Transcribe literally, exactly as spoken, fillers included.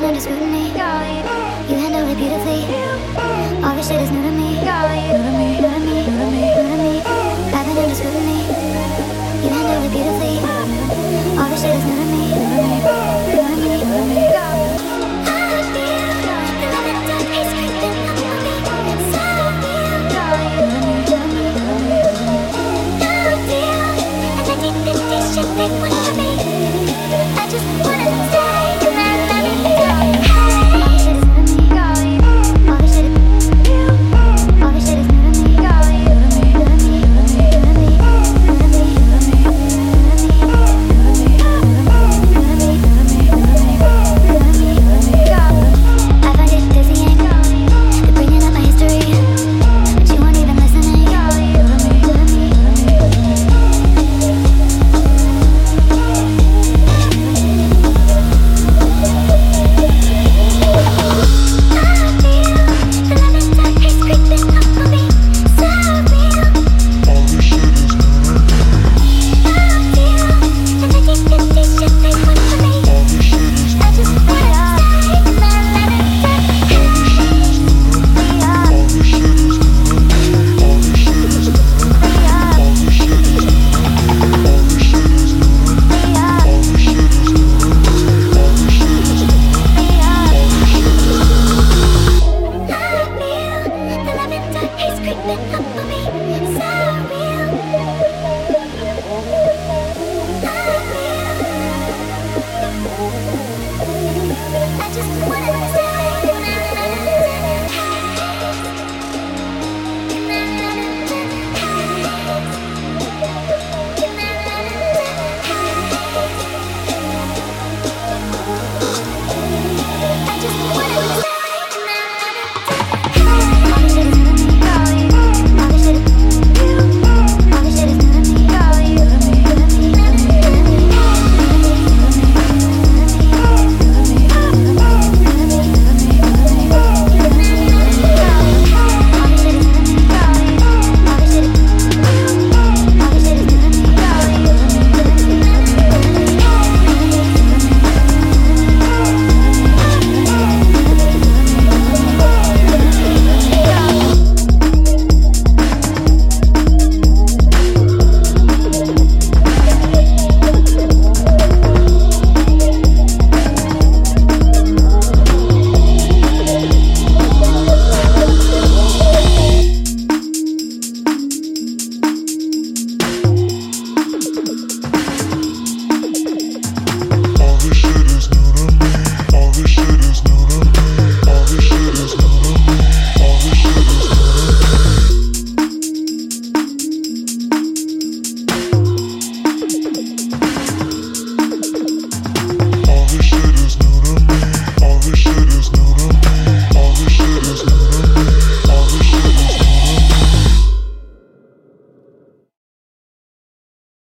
been under scrutiny. You handle it beautifully. All this shit is new to me. New to me, new to me, new to me, new to me. I've been under scrutiny. You handle it beautifully. All this shit is new to me. New to me, new to me, new to me. I feel the love and dark is creeping up on me. So real. New to me, new to me, new to me. No deal. And I think that this shit ain't one for me. I just wanna stay in that love and dark. I just want